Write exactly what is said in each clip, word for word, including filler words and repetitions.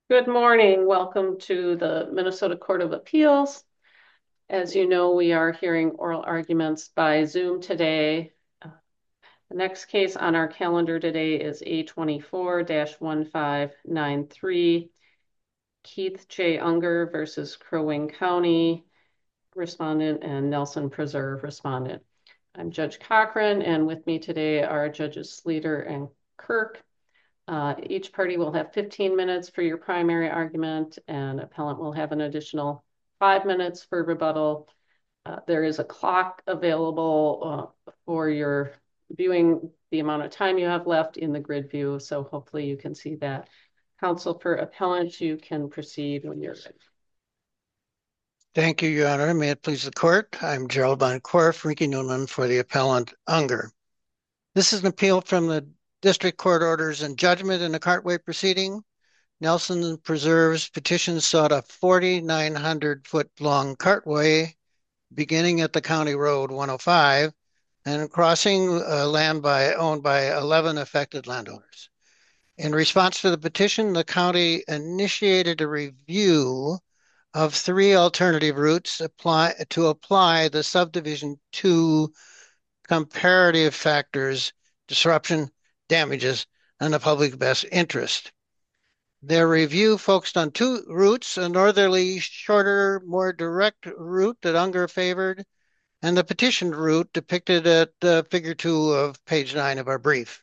Good morning. Welcome to the Minnesota Court of Appeals. As you know, we are hearing oral arguments by Zoom today. Uh, The next case on our calendar today is A twenty-four dash one five nine three, Keith J. Unger versus Crow Wing County, respondent, and Nelson Preserve, respondent. I'm Judge Cochran, and with me today are Judges Sleeter and Kirk. Uh, each party will have fifteen minutes for your primary argument, and appellant will have an additional five minutes for rebuttal. Uh, there is a clock available uh, for your viewing the amount of time you have left in the grid view, so hopefully you can see that. Counsel for appellant, you can proceed when you're ready. Thank you, Your Honor. May it please the court. I'm Gerald Boncorf, Ricky Newman for the appellant Unger. This is an appeal from the district court orders and judgment in a cartway proceeding. Nelson Preserve's petition sought a forty-nine hundred foot long cartway beginning at the County Road one oh five and crossing uh, land by owned by eleven affected landowners. In response to the petition, the county initiated a review of three alternative routes apply to apply the subdivision two comparative factors, disruption, damages, and the public best interest. Their review focused on two routes, a northerly, shorter, more direct route that Unger favored, and the petitioned route depicted at uh, figure two of page nine of our brief.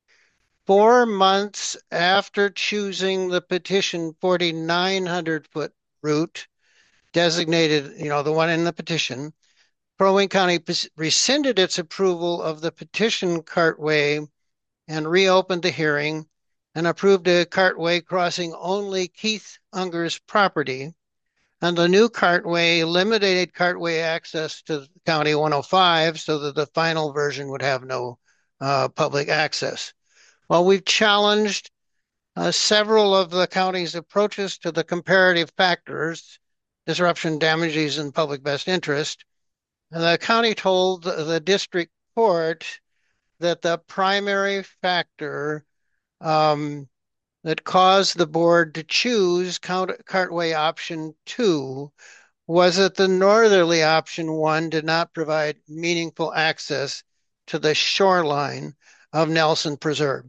Four months after choosing the petition forty-nine hundred foot route, designated, you know, the one in the petition, Crow Wing County rescinded its approval of the petition cartway and reopened the hearing and approved a cartway crossing only Keith Unger's property. And the new cartway eliminated cartway access to County one oh five so that the final version would have no uh, public access. Well, we've challenged uh, several of the county's approaches to the comparative factors, disruption, damages, and public best interest. And the county told the district court that the primary factor um, that caused the board to choose cartway option two was that the northerly option one did not provide meaningful access to the shoreline of Nelson Preserve.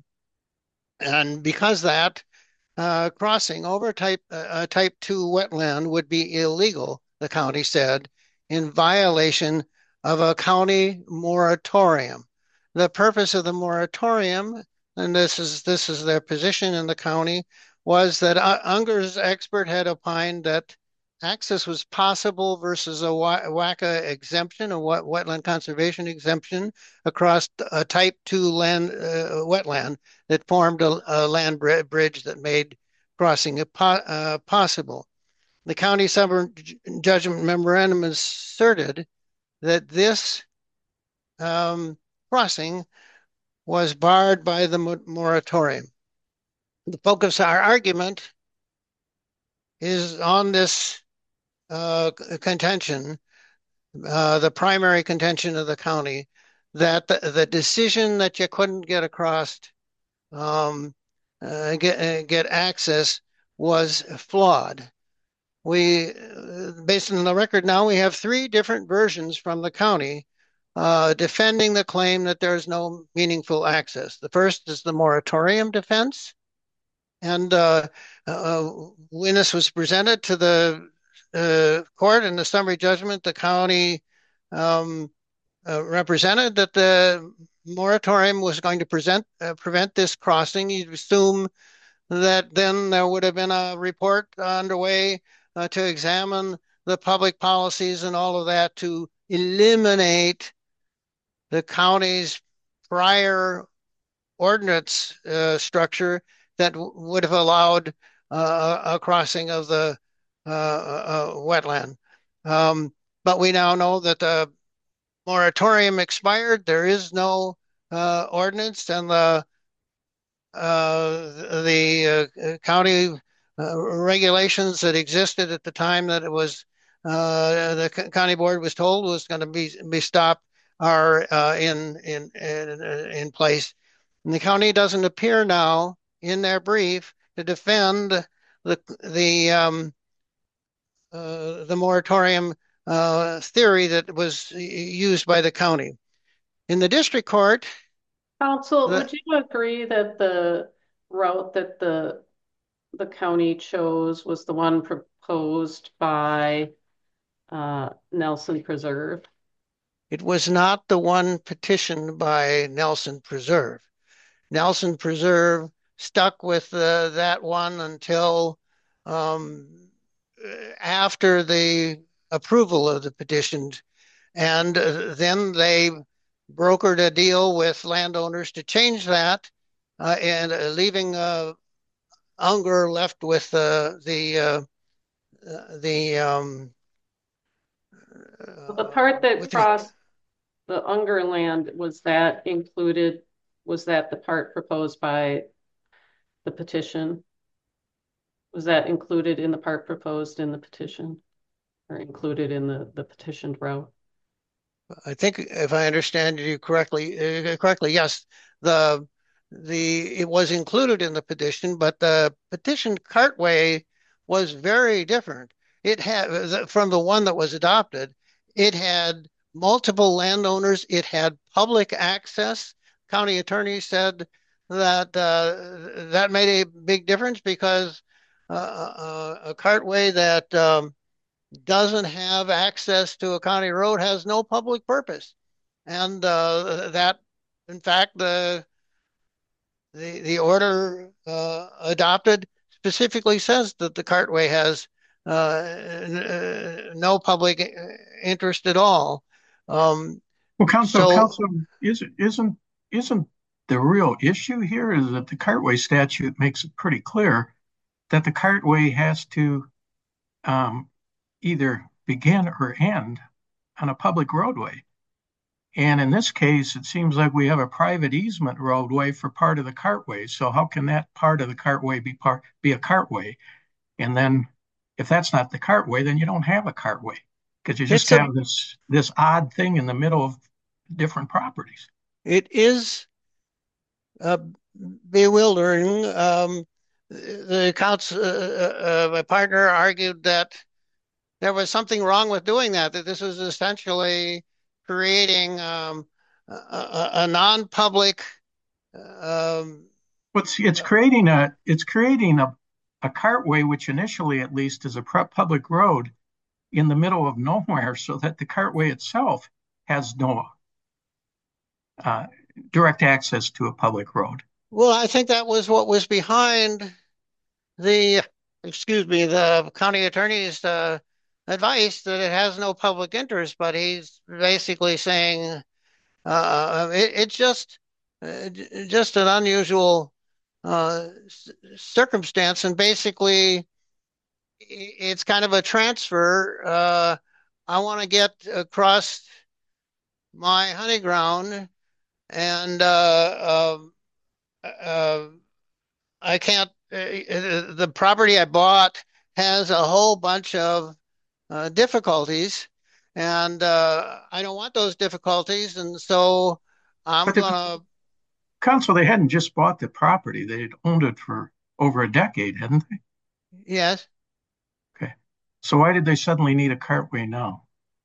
And because that, uh, crossing over type, uh, type two wetland would be illegal, the county said, in violation of a county moratorium. The purpose of the moratorium, and this is this is their position in the county, was that Unger's expert had opined that access was possible versus a WACA exemption, a wetland conservation exemption, across a type two land uh, wetland that formed a, a land bridge that made crossing po uh, possible. The county summary judgment memorandum asserted that this um, crossing was barred by the moratorium. The focus of our argument is on this uh, contention, uh, the primary contention of the county, that the, the decision that you couldn't get across, um, uh, get, uh, get access was flawed. We, based on the record now, we have three different versions from the county uh, defending the claim that there is no meaningful access. The first is the moratorium defense. And uh, uh, when this was presented to the uh, court in the summary judgment, the county um, uh, represented that the moratorium was going to present, uh, prevent this crossing. You'd assume that then there would have been a report underway uh, to examine the public policies and all of that to eliminate the county's prior ordinance uh, structure that would have allowed uh, a crossing of the uh, uh, wetland. Um, but we now know that the moratorium expired. There is no uh, ordinance, and the uh, the uh, county uh, regulations that existed at the time that it was uh, the county board was told was going to be be stopped are uh, in in in in place. And the county doesn't appear now in their brief to defend the the um, uh, the moratorium uh, theory that was used by the county. In the district court, Counsel, the, would you agree that the route that the the county chose was the one proposed by uh, Nelson Preserve? it was not the one petitioned by Nelson Preserve. Nelson Preserve stuck with uh, that one until um, after the approval of the petition. And uh, then they brokered a deal with landowners to change that, uh, and uh, leaving uh, Unger left with uh, the uh, the um, The uh, part that with the crossed the Unger land, was that included, was that the part proposed by the petition? Was that included in the part proposed in the petition or included in the, the petitioned route? I think if I understand you correctly, uh, correctly, yes, the the it was included in the petition, but the petitioned cartway was very different. It had from the one that was adopted. It had multiple landowners. It had public access. County attorney said that uh, that made a big difference because uh, uh, a cartway that um, doesn't have access to a county road has no public purpose. And uh, that, in fact, the the, the order uh, adopted specifically says that the cartway has uh, no public interest at all. Um, Well, Council, so Council, isn't isn't isn't the real issue here is that the cartway statute makes it pretty clear that the cartway has to um, either begin or end on a public roadway. And in this case, it seems like we have a private easement roadway for part of the cartway. So how can that part of the cartway be part be a cartway? And then if that's not the cartway, then you don't have a cartway because you just it's a have this this odd thing in the middle of different properties. it is uh, bewildering. Um, the accounts, uh, uh, my partner argued that there was something wrong with doing that, that this was essentially creating um, a, a, a non-public. Um, What's it's creating a it's creating a a cartway, which initially at least is a public road in the middle of nowhere, so that the cartway itself has no uh, direct access to a public road. well, I think that was what was behind the, excuse me, the county attorney's uh, advice that it has no public interest, but he's basically saying uh, it, it's just uh, just an unusual uh, circumstance, and basically it's kind of a transfer. Uh, I want to get across my honey ground, and uh, uh, uh, I can't. Uh, the property I bought has a whole bunch of uh, difficulties, and uh, I don't want those difficulties, and so I'm But the gonna. council, they hadn't just bought the property; they had owned it for over a decade, hadn't they? Yes, Okay. So why did they suddenly need a cartway now?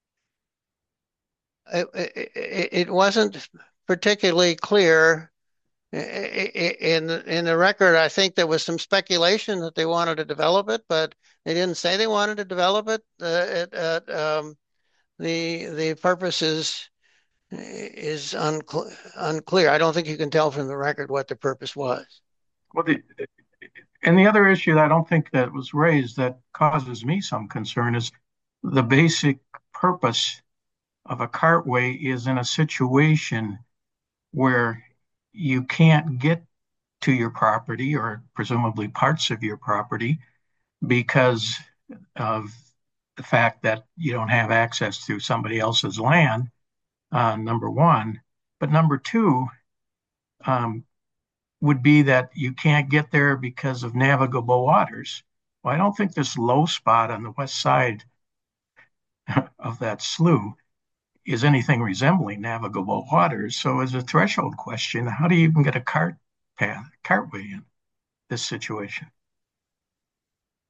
it, it, it wasn't particularly clear in in the record. I think there was some speculation that they wanted to develop it, but they didn't say they wanted to develop it. Uh, it uh, um, the the purpose is is unclear. unclear. I don't think you can tell from the record what the purpose was. Well, the, and the other issue that I don't think that was raised that causes me some concern is the basic purpose of a cartway is in a situation where you can't get to your property or presumably parts of your property because of the fact that you don't have access to somebody else's land, uh, number one. But number two um, would be that you can't get there because of navigable waters. Well, I don't think this low spot on the west side of that slough is anything resembling navigable waters. So as a threshold question, how do you even get a cart path, cartway in this situation?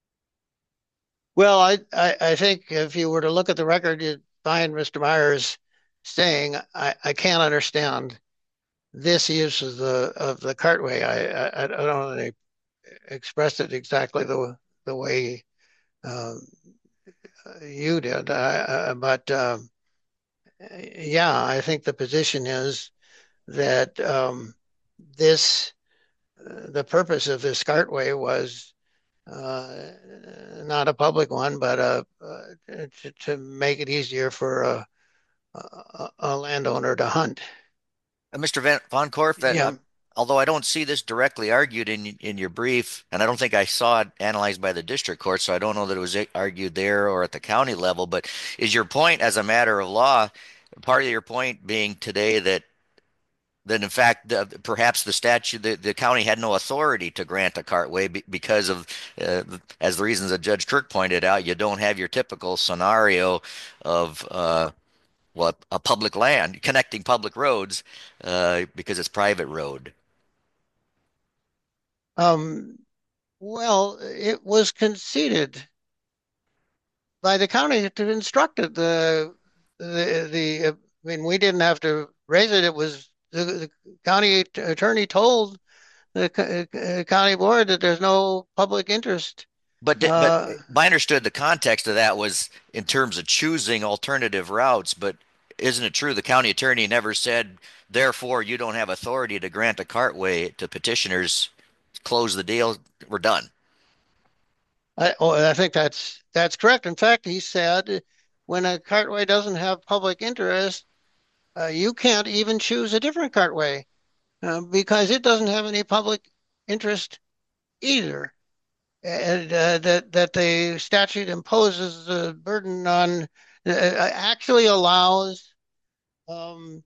Well, I, I, I think if you were to look at the record, you'd find Mister Myers saying, I, I can't understand this use of the of the cartway. I, I, I don't know that he expressed it exactly the the way um, you did, uh, but um, yeah, I think the position is that um, this uh, the purpose of this cartway was uh, not a public one, but uh, uh, to, to make it easier for a, a, a landowner to hunt. Uh, Mister Van, Von Korf, that Yeah. um, although I don't see this directly argued in in your brief, and I don't think I saw it analyzed by the district court, so I don't know that it was argued there or at the county level. But is your point, as a matter of law, part of your point being today that that in fact the, perhaps the statute the, the county had no authority to grant a cartway be, because of uh, as the reasons that Judge Kirk pointed out, you don't have your typical scenario of uh, well, a public land connecting public roads uh, because it's private road. Um, well, it was conceded by the county to instruct it. The the the I mean, we didn't have to raise it. It was the, the county attorney told the uh, county board that there's no public interest. But but Uh, I understood the context of that was in terms of choosing alternative routes. But isn't it true the county attorney never said, therefore, you don't have authority to grant a cartway to petitioners? Close the deal. We're done. I, oh, I think that's that's correct. In fact, he said when a cartway doesn't have public interest, uh, you can't even choose a different cartway uh, because it doesn't have any public interest either. And uh, that that the statute imposes the burden on uh, actually allows um,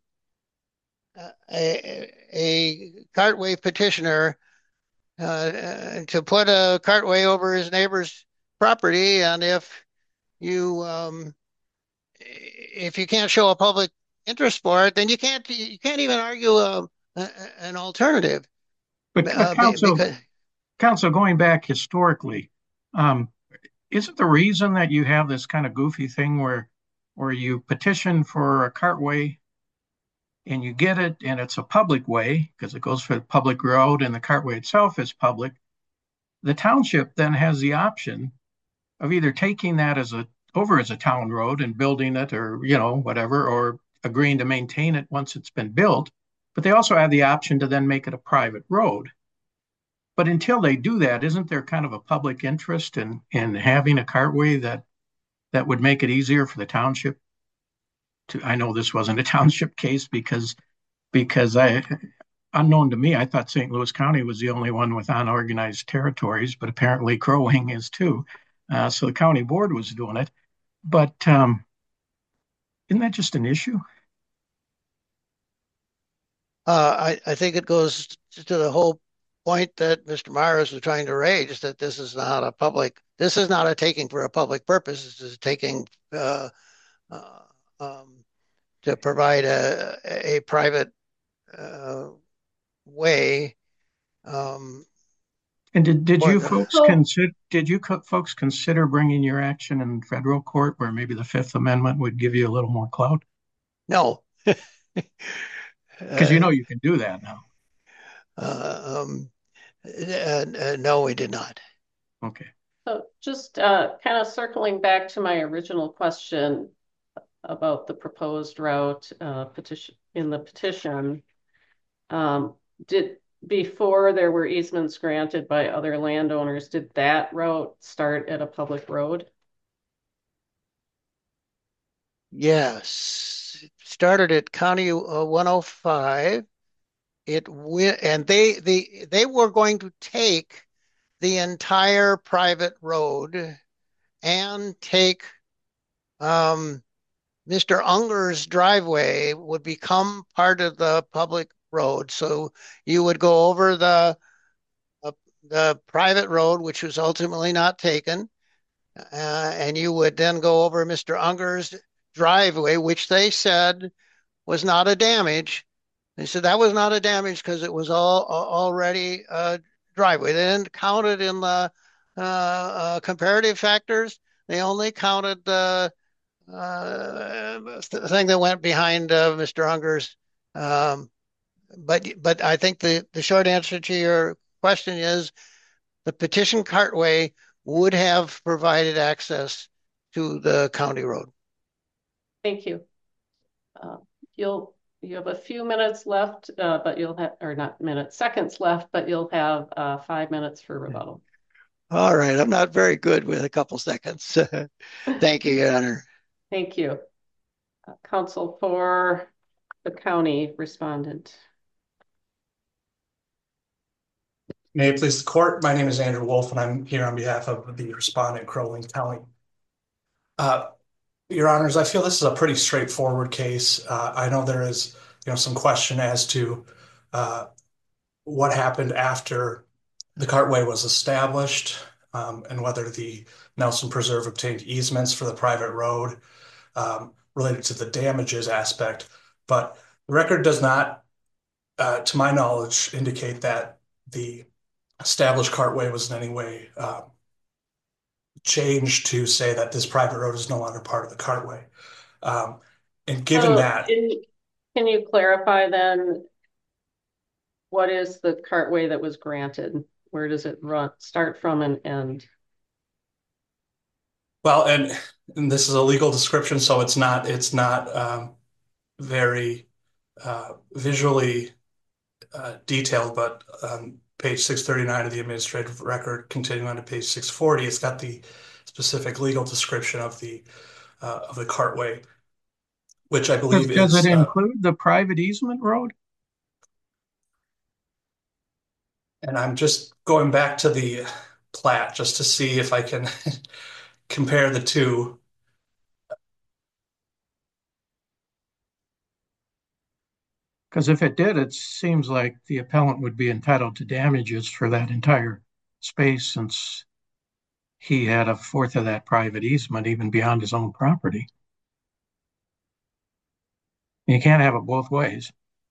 a, a cartway petitioner uh, to put a cartway over his neighbor's property, and if you um, if you can't show a public interest for it, then you can't you can't even argue a, a, an alternative But, but uh, counsel, because counsel, going back historically, um, isn't the reason that you have this kind of goofy thing where where you petition for a cartway and you get it and it's a public way because it goes for the public road and the cartway itself is public, the township then has the option of either taking that as a over as a town road and building it or you know whatever or agreeing to maintain it once it's been built, but they also have the option to then make it a private road. But until they do that, isn't there kind of a public interest in in having a cartway that that would make it easier for the township to, I know this wasn't a township case because because I unknown to me, I thought Saint Louis County was the only one with unorganized territories, but apparently Crow Wing is too. Uh, so the county board was doing it. But um, isn't that just an issue? uh, I I think it goes to the whole point that Mister Myers was trying to raise that this is not a public this is not a taking for a public purpose. This is taking uh, uh, um, to provide a a private uh, way. Um, And did, did for you the, folks So, consider did you co- folks consider bringing your action in federal court where maybe the Fifth Amendment would give you a little more clout? no. Because you uh, know you can do that now. uh, um, uh, uh, no, we did not. Okay. so just uh, kind of circling back to my original question about the proposed route uh, petition in the petition. Um, did before there were easements granted by other landowners, did that route start at a public road? Yes, it started at County uh, one oh five. It went, and they the they were going to take the entire private road and take um, Mister Unger's driveway would become part of the public road. So you would go over the uh, the private road, which was ultimately not taken, uh, and you would then go over Mister Unger's driveway, which they said was not a damage. They said that was not a damage because it was all already a driveway. They didn't count it in the uh, uh, comparative factors, They only counted the uh, thing that went behind uh, Mister Unger's. Um, but but I think the, the short answer to your question is the petition cartway would have provided access to the county road. Thank you. Uh, you'll you have a few minutes left, uh, but you'll have, or not minutes, seconds left, but you'll have uh, five minutes for rebuttal. All right, I'm not very good with a couple seconds. Thank you, Your Honor. Thank you. Uh, counsel for the county respondent. May it please the court, my name is Andrew Wolf, and I'm here on behalf of the respondent, Crow Wing County. Uh, Your Honors, I feel this is a pretty straightforward case. Uh, I know there is, you know, some question as to uh, what happened after the cartway was established, um, and whether the Nelson Preserve obtained easements for the private road um, related to the damages aspect. But the record does not, uh, to my knowledge, indicate that the established cartway was in any way uh, changed to say that this private road is no longer part of the cartway. Um, and given so that, in, can you clarify then what is the cartway that was granted? Where does it run start from and end? Well, and, and this is a legal description, so it's not it's not um, very uh, visually uh, detailed, but um, page six thirty-nine of the administrative record, continuing on to page six forty, it's got the specific legal description of the uh, of the cartway, which I believe Does, does is it uh, include the private easement road? and I'm just going back to the plat just to see if I can compare the two. Because if it did, it seems like the appellant would be entitled to damages for that entire space, since he had a fourth of that private easement even beyond his own property. You can't have it both ways.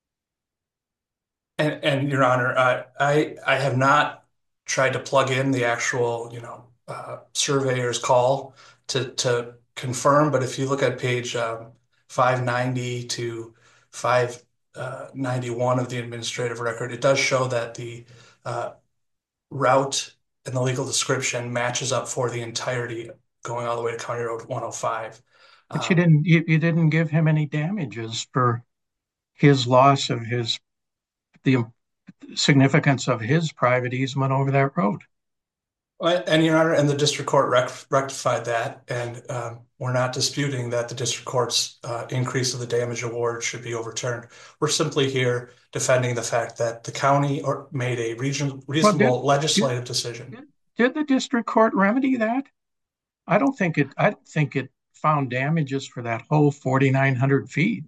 And, and Your Honor, I, I I have not tried to plug in the actual, you know, uh, surveyor's call to to confirm. But if you look at page um, five ninety to five ninety-one of the administrative record, it does show that the uh, route and the legal description matches up for the entirety going all the way to County Road one oh five. But you Um, didn't you, you didn't give him any damages for his loss of his the significance of his private easement over that road. And Your Honor, and the district court rec rectified that, and um, we're not disputing that the district court's uh, increase of the damage award should be overturned. We're simply here defending the fact that the county or made a region, reasonable well, did, legislative did, decision. Did the district court remedy that? I don't think it. I don't think it found damages for that whole forty-nine hundred feet.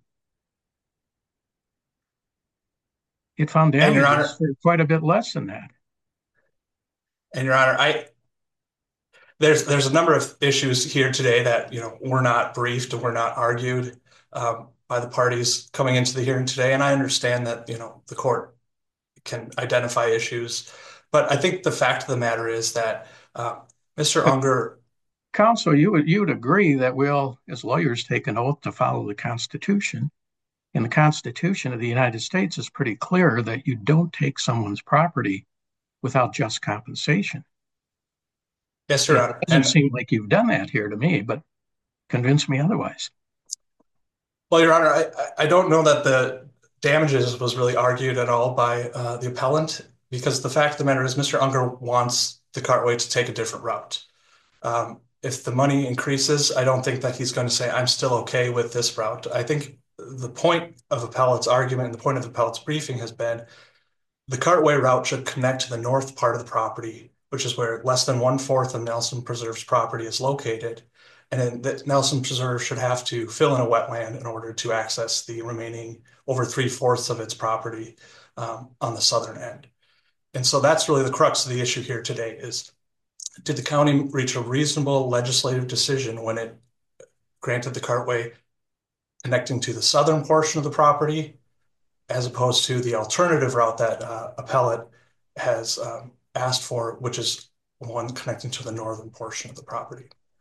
It found damages Honor, for quite a bit less than that. And Your Honor, I there's there's a number of issues here today that you know were not briefed and were not argued um, by the parties coming into the hearing today. And I understand that you know the court can identify issues, but I think the fact of the matter is that uh, Mister But, Unger, counsel, you would you would agree that we all, as lawyers, take an oath to follow the Constitution. And the Constitution of the United States is pretty clear that you don't take someone's property without just compensation. Yes, sir. It doesn't and, seem like you've done that here to me, but convince me otherwise. Well, Your Honor, I, I don't know that the damages was really argued at all by uh, the appellant, because the fact of the matter is Mister Unger wants the cartway to take a different route. Um, if the money increases, I don't think that he's going to say, I'm still okay with this route. I think the point of appellant's argument and the point of the appellant's briefing has been the cartway route should connect to the north part of the property, which is where less than one fourth of Nelson Preserve's property is located. And then that Nelson Preserve should have to fill in a wetland in order to access the remaining over three fourths of its property um, on the southern end. And so that's really the crux of the issue here today is, did the county reach a reasonable legislative decision when it granted the cartway connecting to the southern portion of the property, as opposed to the alternative route that uh, appellate has um, asked for, which is one connecting to the northern portion of the property.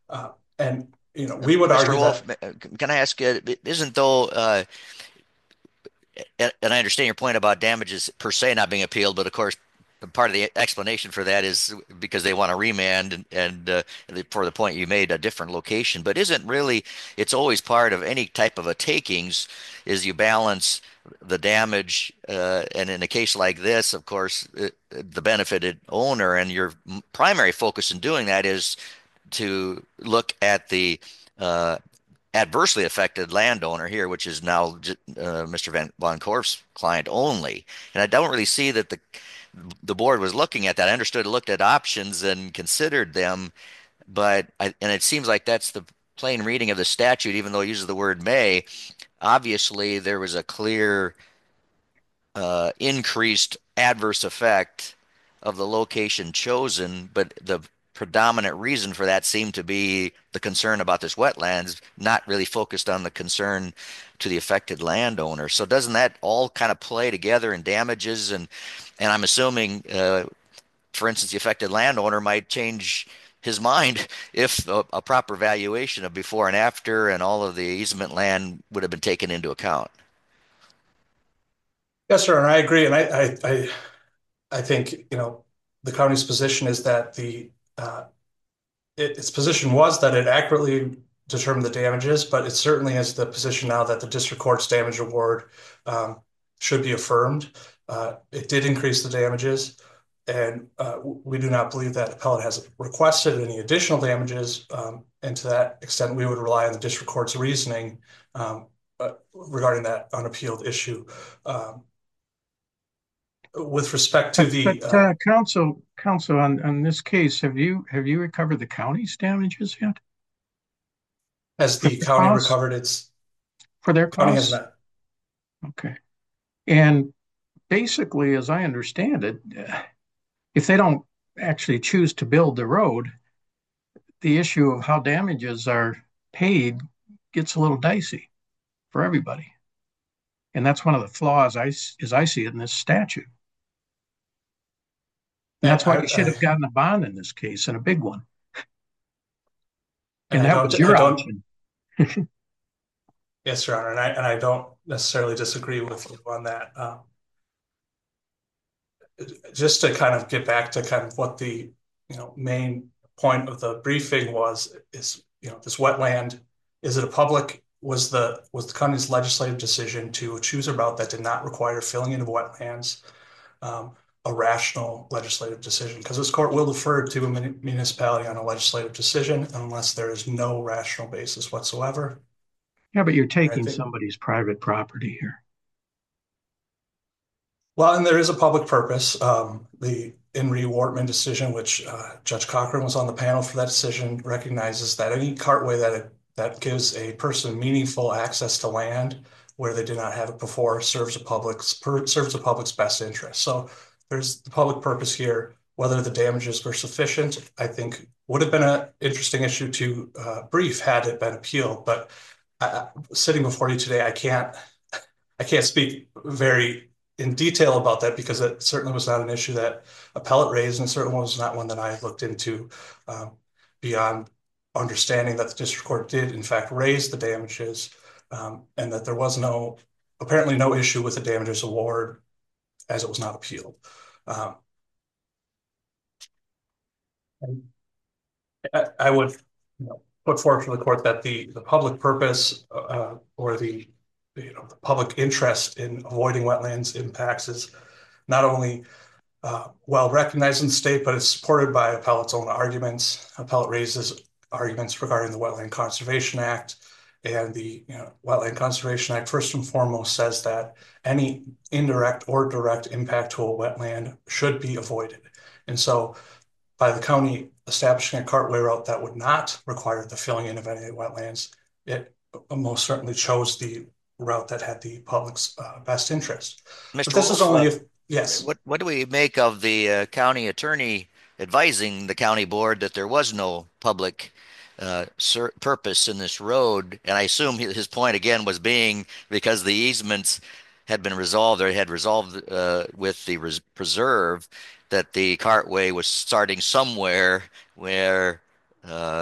Uh, and, you know, we would Mister argue Wolf, that. can I ask you, isn't though, uh, and, and I understand your point about damages per se not being appealed, but of course, part of the explanation for that is because they want to remand and, and uh, for the point you made, a different location. But isn't really, it's always part of any type of a takings is you balance the damage, uh, and in a case like this, of course, uh, the benefited owner, and your primary focus in doing that is to look at the uh, adversely affected landowner here, which is now uh, Mister Van Von Korf's client only. And I don't really see that the the board was looking at that. I understood it looked at options and considered them, but I, and it seems like that's the plain reading of the statute, even though it uses the word may. Obviously, there was a clear uh, increased adverse effect of the location chosen, but the predominant reason for that seemed to be the concern about this wetlands, not really focused on the concern to the affected landowner. So doesn't that all kind of play together in damages? And and I'm assuming, uh, for instance, the affected landowner might change his mind if a, a proper valuation of before and after and all of the easement land would have been taken into account. Yes, sir, and I agree. And I, I, I, I think, you know, the county's position is that the uh, it, its position was that it accurately determined the damages, but it certainly is the position now that the district court's damage award um, should be affirmed. Uh, it did increase the damages, and uh, we do not believe that appellate has requested any additional damages. Um, and to that extent, we would rely on the district court's reasoning um, uh, regarding that unappealed issue. Um, with respect to But, the but uh, uh, counsel, counsel on, on this case, have you have you recovered the county's damages yet as for the their county costs? recovered its For their county has costs? not. Okay. And basically, as I understand it, uh, if they don't actually choose to build the road, the issue of how damages are paid gets a little dicey for everybody. And that's one of the flaws I, as I see it in this statute. And And that's why I, you should have I, gotten a bond in this case and a big one. and And I that was don't, I your don't, option. yes, Your Honor, and I, and I don't necessarily disagree with you on that. Um, just to kind of get back to kind of what the, you know, main point of the briefing was, is, you know, this wetland, is it a public, was the, was the county's legislative decision to choose a route that did not require filling in of wetlands, um, a rational legislative decision? Because this court will defer to a municipality on a legislative decision unless there is no rational basis whatsoever. Yeah, but you're And I taking think, somebody's private property here. well, and there is a public purpose. Um, the In re Wortman decision, which uh, Judge Cochran was on the panel for that decision, recognizes that any cartway that it, that gives a person meaningful access to land where they did not have it before serves a public's per, serves the public's best interest. So there's the public purpose here. Whether the damages were sufficient, I think, would have been an interesting issue to uh, brief had it been appealed. But uh, sitting before you today, I can't I can't speak very in detail about that because it certainly was not an issue that appellate raised, and certainly was not one that I looked into um, beyond understanding that the district court did in fact raise the damages, um, and that there was no, apparently no issue with the damages award as it was not appealed. Um, I, I would, you know, put forward to the court that the the public purpose uh, or the you know the public interest in avoiding wetlands impacts is not only uh, well recognized in the state, but it's supported by appellate's own arguments. Appellate raises arguments regarding the Wetland Conservation Act, and the you know, Wetland Conservation Act first and foremost says that any indirect or direct impact to a wetland should be avoided. And so by the county establishing a cartway route that would not require the filling in of any wetlands, it most certainly chose the route that had the public's uh, best interest. But Mister this is Wolf, uh, only if, yes. what what do we make of the uh, county attorney advising the county board that there was no public uh, sur purpose in this road? And I assume his point again was being because the easements had been resolved or had resolved uh, with the res preserve, that the cartway was starting somewhere where uh,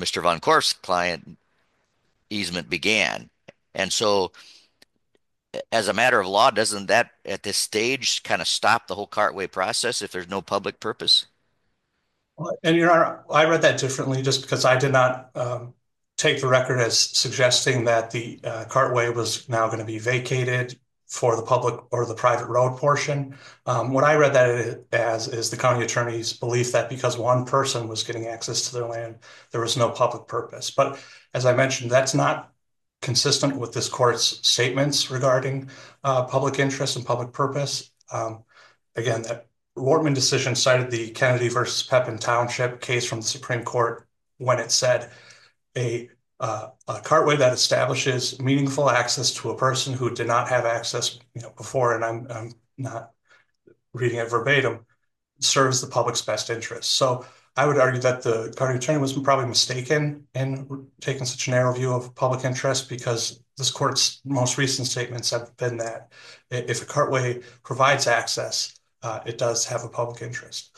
Mister Von Korf's client easement began. And so as a matter of law, doesn't that at this stage kind of stop the whole cartway process if there's no public purpose? And Your Honor, I read that differently just because I did not um, take the record as suggesting that the uh, cartway was now going to be vacated for the public or the private road portion. Um, what I read that as is the county attorney's belief that because one person was getting access to their land, there was no public purpose. But as I mentioned, that's not consistent with this court's statements regarding uh, public interest and public purpose. Um, again, that Wortman decision cited the Kennedy versus Pepin Township case from the Supreme Court when it said a, uh, a cartway that establishes meaningful access to a person who did not have access, you know, before, and I'm, I'm not reading it verbatim, serves the public's best interest. So I would argue that the county attorney was probably mistaken in taking such a narrow view of public interest because this court's most recent statements have been that if a cartway provides access, uh, it does have a public interest.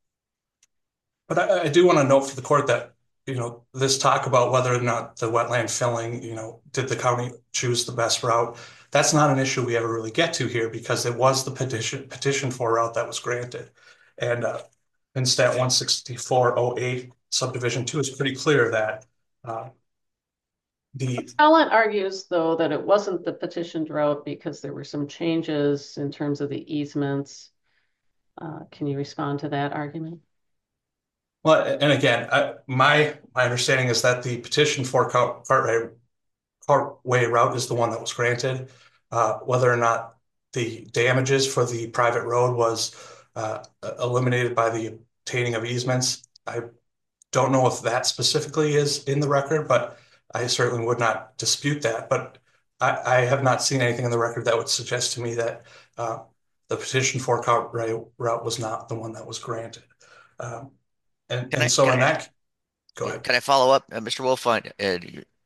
But I, I do want to note for the court that, you know, this talk about whether or not the wetland filling, you know, did the county choose the best route? That's not an issue we ever really get to here because it was the petition petition for route that was granted. And uh, in stat one sixty-four oh eight subdivision two is pretty clear that uh, the appellant argues, though, that it wasn't the petitioned route because there were some changes in terms of the easements. Uh, can you respond to that argument? Well, and again, I, my my understanding is that the petition for cartway cartway route is the one that was granted. Uh, whether or not the damages for the private road was uh, eliminated by the obtaining of easements, I don't know if that specifically is in the record, but I certainly would not dispute that. But I, I have not seen anything in the record that would suggest to me that uh, the petition for cartway route was not the one that was granted. Um, and, and I, so in I, that, go ahead. Can I follow up, uh, Mister Wolf? Uh, uh,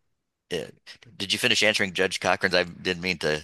did you finish answering Judge Cochran's? I didn't mean to,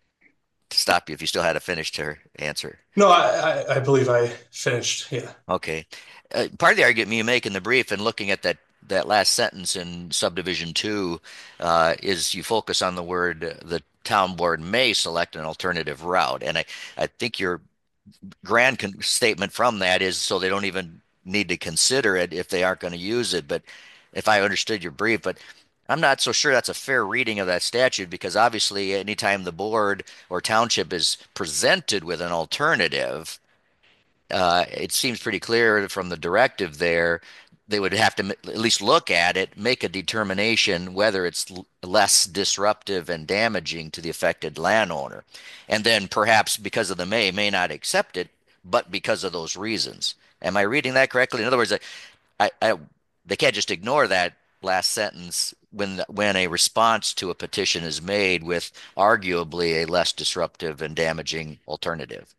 to stop you if you still had a finished her answer. No, I, I, I believe I finished. Yeah. Okay. Uh, part of the argument you make in the brief and looking at that that last sentence in subdivision two uh, is you focus on the word uh, the town board may select an alternative route, and I I think your grand con statement from that is so they don't even need to consider it if they aren't going to use it. But if I understood your brief, but I'm not so sure that's a fair reading of that statute because obviously anytime the board or township is presented with an alternative, uh, it seems pretty clear from the directive there, they would have to at least look at it, make a determination whether it's less disruptive and damaging to the affected landowner. And then perhaps because of the may, may not accept it, but because of those reasons. Am I reading that correctly? In other words, I, I, they can't just ignore that last sentence when when a response to a petition is made with arguably a less disruptive and damaging alternative.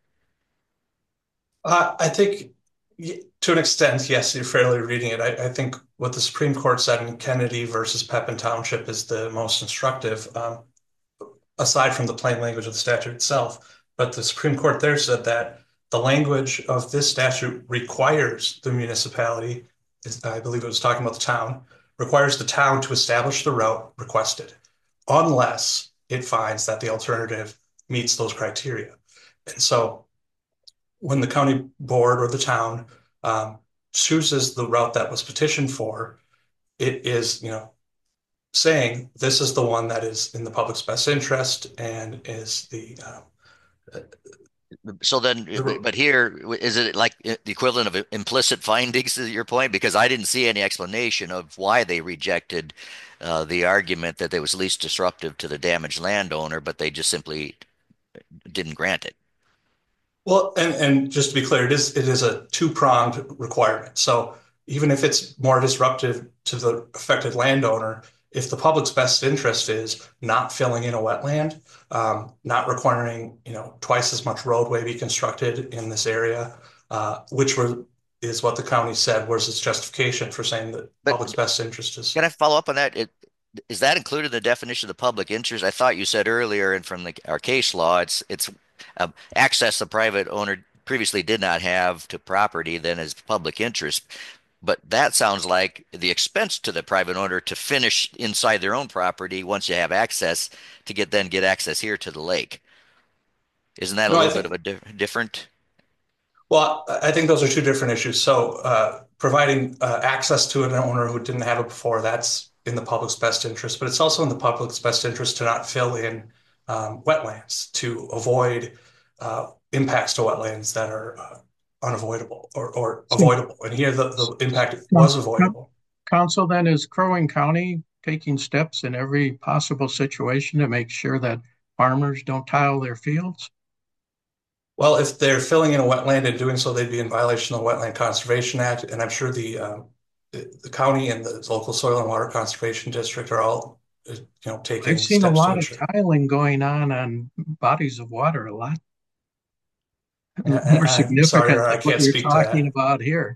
Uh, I think to an extent, yes, you're fairly reading it. I, I think what the Supreme Court said in Kennedy versus Pepin Township is the most instructive, um, aside from the plain language of the statute itself. But the Supreme Court there said that the language of this statute requires the municipality, I believe it was talking about the town, requires the town to establish the route requested, unless it finds that the alternative meets those criteria. And so when the county board or the town um, chooses the route that was petitioned for, it is, you know, saying this is the one that is in the public's best interest and is the. Uh, so then, the, but here, is it like the equivalent of implicit findings to your point? Because I didn't see any explanation of why they rejected uh, the argument that it was least disruptive to the damaged landowner, but they just simply didn't grant it. Well, and, and just to be clear, it is it is a two-pronged requirement. So even if it's more disruptive to the affected landowner, if the public's best interest is not filling in a wetland, um, not requiring, you know, twice as much roadway be constructed in this area, uh, which were is what the county said was its justification for saying that but public's best interest is. Can I follow up on that? It, is that included in the definition of the public interest? I thought you said earlier, and from the, our case law, it's it's uh, access the private owner previously did not have to property then is public interest. But that sounds like the expense to the private owner to finish inside their own property once you have access to get then get access here to the lake. Isn't that a No, I little bit think, of a di different? well, I I think those are two different issues. So, uh, providing uh, access to an owner who didn't have it before, that's in the public's best interest, but it's also in the public's best interest to not fill in um, wetlands to avoid uh, impacts to wetlands that are uh, unavoidable or, or So, avoidable. And here the, the impact um, was avoidable. Council then, is Crow Wing County taking steps in every possible situation to make sure that farmers don't tile their fields? Well, if they're filling in a wetland and doing so, they'd be in violation of the Wetland Conservation Act. And I'm sure the, um, the, the county and the local soil and water conservation district are all, uh, you know, I've taking seen a steps to lot of ensure. tiling going on on bodies of water, a lot And more I, I'm sorry, significant I than what can't you're speak to talking that. about here.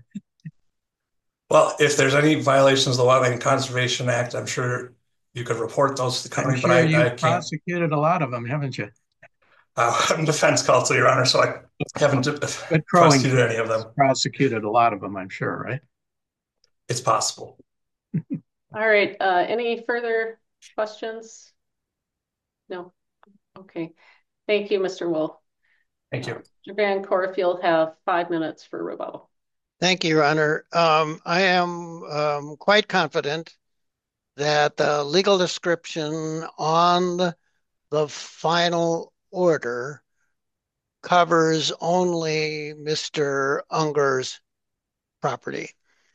Well, if there's any violations of the Wetland Conservation Act, I'm sure you could report those to the I'm county, but sure I, I you've can't. prosecuted a lot of them, haven't you? Uh, I'm defense counsel, Your Honor, so I haven't But Crow Wing prosecuted any County of has them. prosecuted a lot of them, I'm sure, right? It's possible. All right, uh, any further questions? No? Okay. Thank you, Mister Wolf. Thank you. Mister Van Corf, you'll have five minutes for rebuttal. Thank you, Your Honor. Um, I am um, quite confident that the legal description on the final order covers only Mister Unger's property.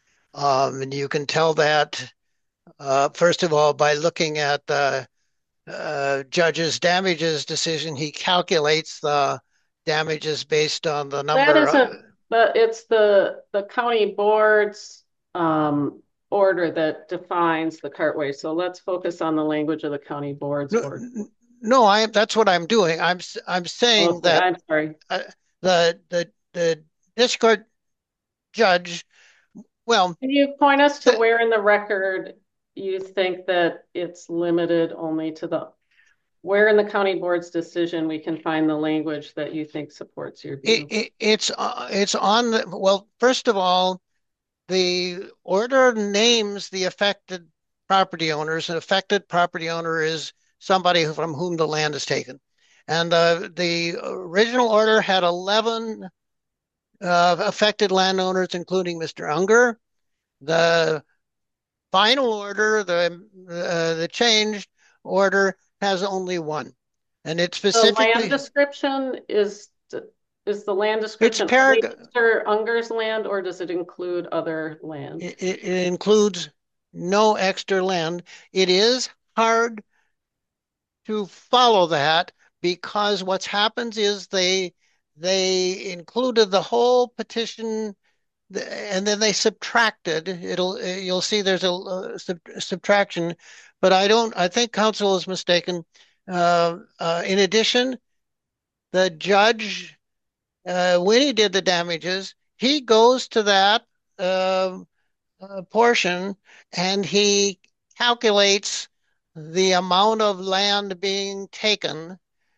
Um, and you can tell that, uh, first of all, by looking at the uh, judge's damages decision. He calculates the damages based on the That number. isn't, but it's the, the county board's um, order that defines the cartway. So let's focus on the language of the county board's No, order. no, I that's what I'm doing. I'm I'm saying Okay, that I'm sorry. uh, the the the district court judge, well, Can you point us to the, where in the record you think that it's limited only to the, where in the county board's decision we can find the language that you think supports your it, view? it, it's uh, it's on the, well, first of all, the order names the affected property owners. An affected property owner is somebody from whom the land is taken. And uh, the original order had eleven uh, affected landowners, including Mister Unger. The final order, the uh, the changed order, has only one, and it The land specifically description is, is the land it's description only parag Mister Unger's land, or does it include other land? it, it includes no extra land. It is hard to follow that because what's happens is they they included the whole petition and then they subtracted. It'll you'll see there's a, a sub, subtraction, but I don't. I think counsel is mistaken. Uh, uh, in addition, the judge, uh, when he did the damages, he goes to that uh, uh, portion and he calculates the amount of land being taken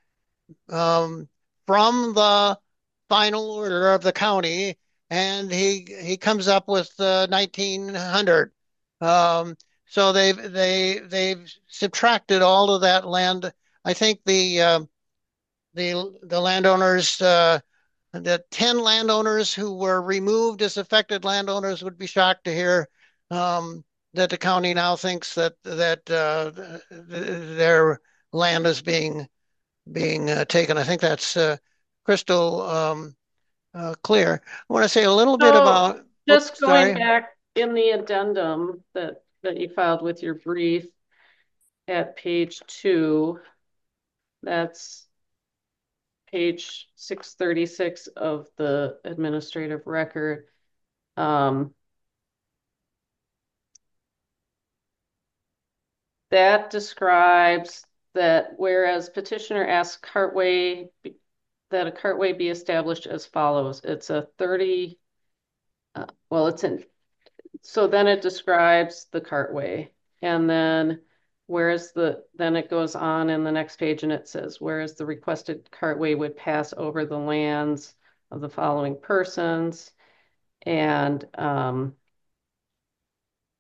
um, from the final order of the county, and he he comes up with uh, nineteen hundred. Um, so they've they they've subtracted all of that land. I think the uh, the the landowners, uh, the ten landowners who were removed as affected landowners would be shocked to hear um, that the county now thinks that that uh, their land is being being uh, taken. I think that's uh, crystal um, uh, clear. I want to say a little bit So about, just oops, going sorry. back in the addendum that, that you filed with your brief at page two, that's page six thirty-six of the administrative record. Um, that describes that whereas petitioner asks cartway that a cartway be established as follows. It's a thirty, uh, well, it's in, so then it describes the cartway. And then whereas the, then it goes on in the next page and it says, whereas the requested cartway would pass over the lands of the following persons. And um,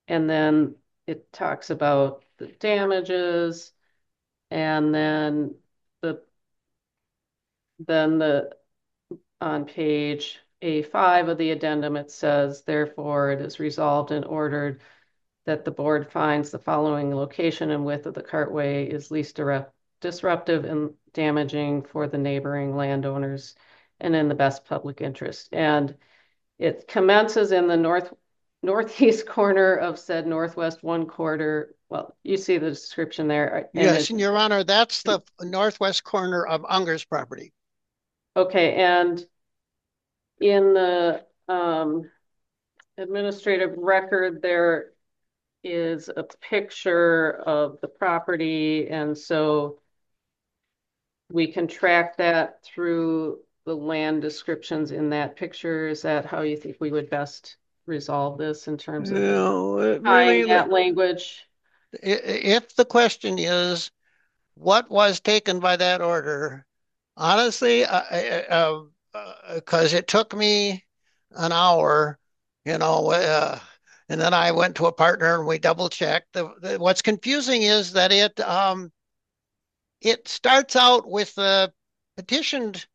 And then it talks about the damages, and then the then the on page A five of the addendum, it says, therefore, it is resolved and ordered that the board finds the following location and width of the cartway is least direct, disruptive and damaging for the neighboring landowners and in the best public interest. And it commences in the north northeast corner of said northwest one quarter. Well, you see the description there. And Yes, and Your Honor, that's the northwest corner of Unger's property. Okay, and in the um, administrative record, there is a picture of the property, and so we can track that through the land descriptions in that picture. Is that how you think we would best resolve this in terms of No, it tying really, that language? if the question is what was taken by that order, honestly, I, uh, because it took me an hour, you know, uh, and then I went to a partner and we double checked. The, the, what's confusing is that it um, it starts out with the petitioned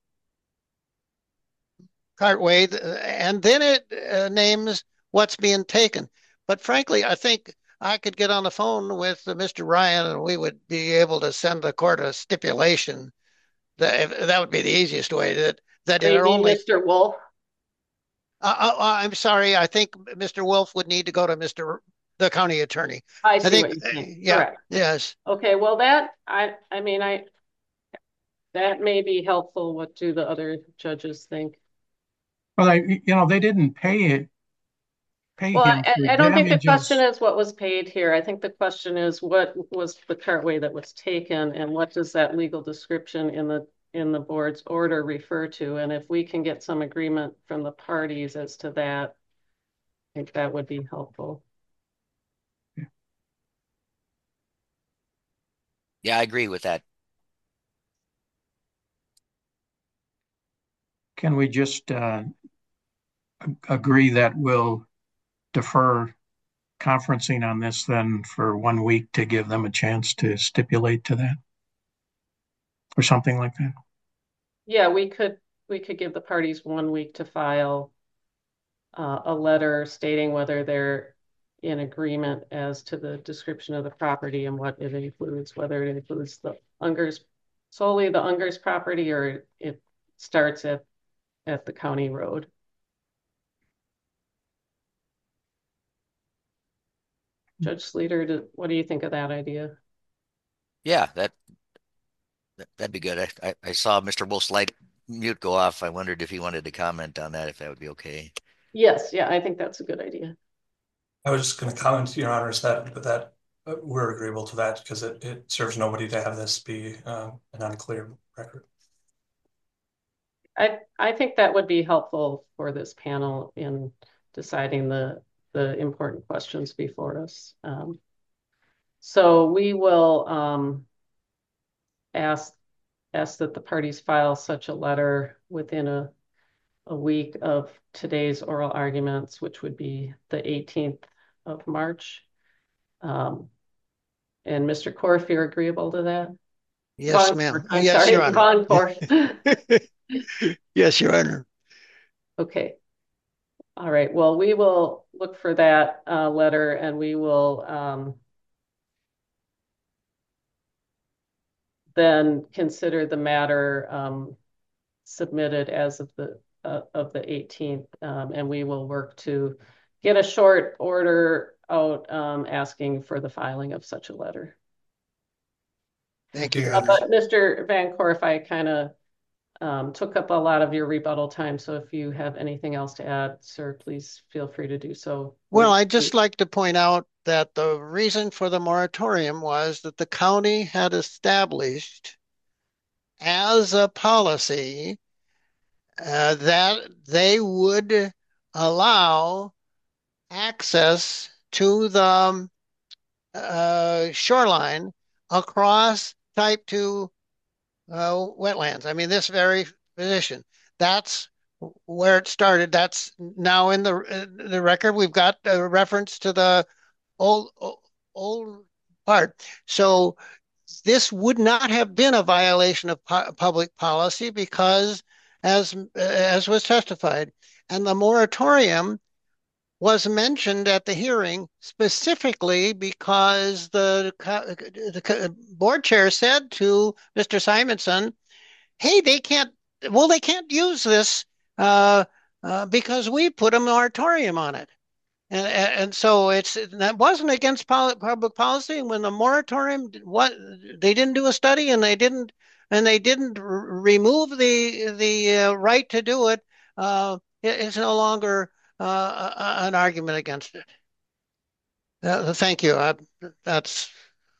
cartway, and then it uh, names what's being taken. But frankly, I think I could get on the phone with uh, Mister Ryan and we would be able to send the court a stipulation. That that would be the easiest way. That that it Maybe only. Mister Wolf. Uh, uh, I'm sorry. I think Mister Wolf would need to go to Mister the county attorney. I I see think. what you're saying. Yeah. Correct. Yes. Okay. Well, that I I mean I that may be helpful. What do the other judges think? Well, I, you know, they didn't pay it, pay Well, him I, for I don't think the question damages. is what was paid here. I think the question is what was the cartway that was taken, and what does that legal description in the in the board's order refer to? And if we can get some agreement from the parties as to that, I think that would be helpful. Yeah, I agree with that. Can we just uh, agree that we'll defer conferencing on this then for one week to give them a chance to stipulate to that or something like that? Yeah, we could we could give the parties one week to file uh, a letter stating whether they're in agreement as to the description of the property and what it includes, whether it includes the Ungers, solely the Ungers property, or it starts at, at the county road. Judge Sleeter, do, what do you think of that idea? Yeah, that, that that'd be good. I, I, I saw Mister Wolf's light mute go off. I wondered if he wanted to comment on that, if that would be okay. Yes, yeah, I think that's a good idea. I was just going to comment, Your Honors, that that uh, we're agreeable to that because it, it serves nobody to have this be uh, an unclear record. I I think that would be helpful for this panel in deciding the the important questions before us. Um, so we will um, ask ask that the parties file such a letter within a a week of today's oral arguments, which would be the eighteenth of March. Um, and Mister Korf, you're agreeable to that? Yes, Von, ma'am. I'm Yes, sorry, Your Honor. Von Korf. Yes, Your Honor. Okay. All right. Well, we will look for that uh, letter, and we will um, then consider the matter um, submitted as of the uh, of the eighteenth, um, and we will work to get a short order out um, asking for the filing of such a letter. Thank you, Your Uh, Honor. but Mister Van Korf, I kind of um, took up a lot of your rebuttal time, so if you have anything else to add, sir, please feel free to do so. Well, I'd just like to point out that the reason for the moratorium was that the county had established as a policy uh, that they would allow access to the um, uh, shoreline across type two uh, wetlands. I mean, this very position. That's where it started. That's now in the the record. We've got a reference to the old, old, old part. So this would not have been a violation of pu public policy because, as as was testified, and the moratorium was mentioned at the hearing specifically because the, the board chair said to Mister Simonson, hey, they can't, well, they can't use this uh, uh, because we put a moratorium on it. And, and so it's that wasn't against public policy. And when the moratorium, what they didn't do a study and they didn't and they didn't remove the the uh, right to do it, uh, it it's no longer uh, an argument against it. Uh, thank you. I, that's.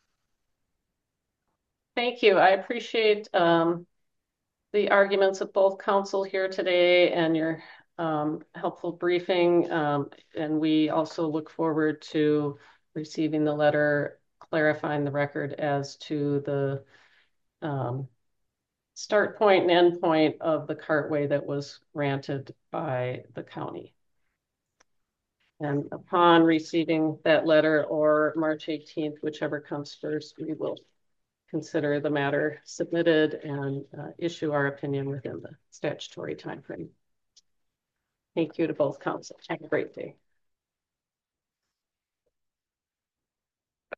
Thank you. I appreciate um, the arguments of both counsel here today and your um, helpful briefing. Um, and we also look forward to receiving the letter clarifying the record as to the um, start point and end point of the cartway that was granted by the county. And upon receiving that letter, or March eighteenth, whichever comes first, we will consider the matter submitted and uh, issue our opinion within the statutory timeframe. Thank you to both counsel. Have a great day.